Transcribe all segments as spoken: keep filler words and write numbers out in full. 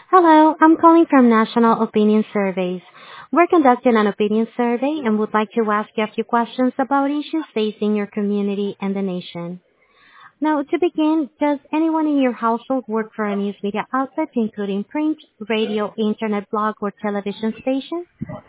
Hello, I'm calling from National Opinion Surveys. We're conducting an opinion survey and would like to ask you a few questions about issues facing your community and the nation. Now, to begin, does anyone in your household work for a news media outlet, including print, radio, internet, blog, or television station?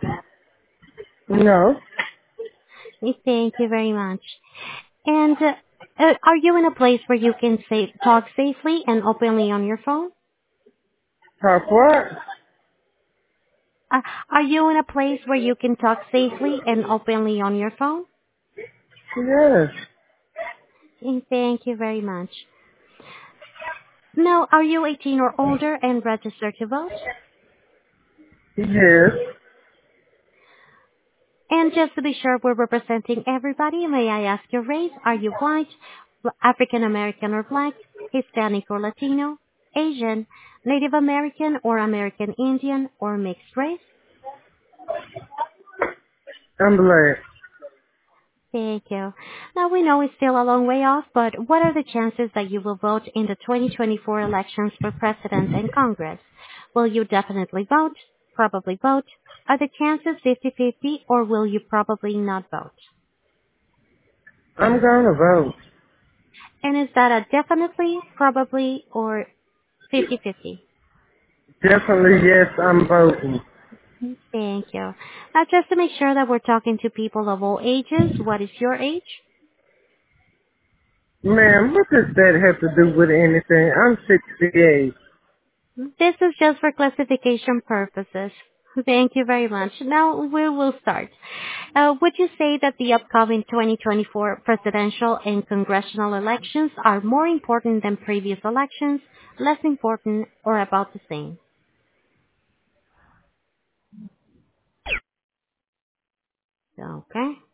No. Thank you very much. And uh, uh, are you in a place where you can say, talk safely and openly on your phone? Talk what? Uh, are you in a place where you can talk safely and openly on your phone? Yes. Mm, Thank you very much. Now, are you eighteen or older and registered to vote? Yes. And just to be sure we're representing everybody, may I ask your race? Are you white, African American or black, Hispanic or Latino, Asian, Native American or American Indian or mixed race? I'm black. Thank you. Now we know it's still a long way off, but what are the chances that you will vote in the twenty twenty-four elections for President and Congress? Will you definitely vote? Probably vote? Are the chances fifty-fifty, or will you probably not vote? I'm gonna vote. And is that a definitely, probably, or fifty-fifty? Definitely yes, I'm voting. Thank you. Now just to make sure that we're talking to people of all ages, what is your age? Ma'am, what does that have to do with anything? I'm sixty-eight. This is just for classification purposes. Thank you very much. Now we will start. Uh, would you say that the upcoming twenty twenty-four presidential and congressional elections are more important than previous elections, less important, or about the same? Okay.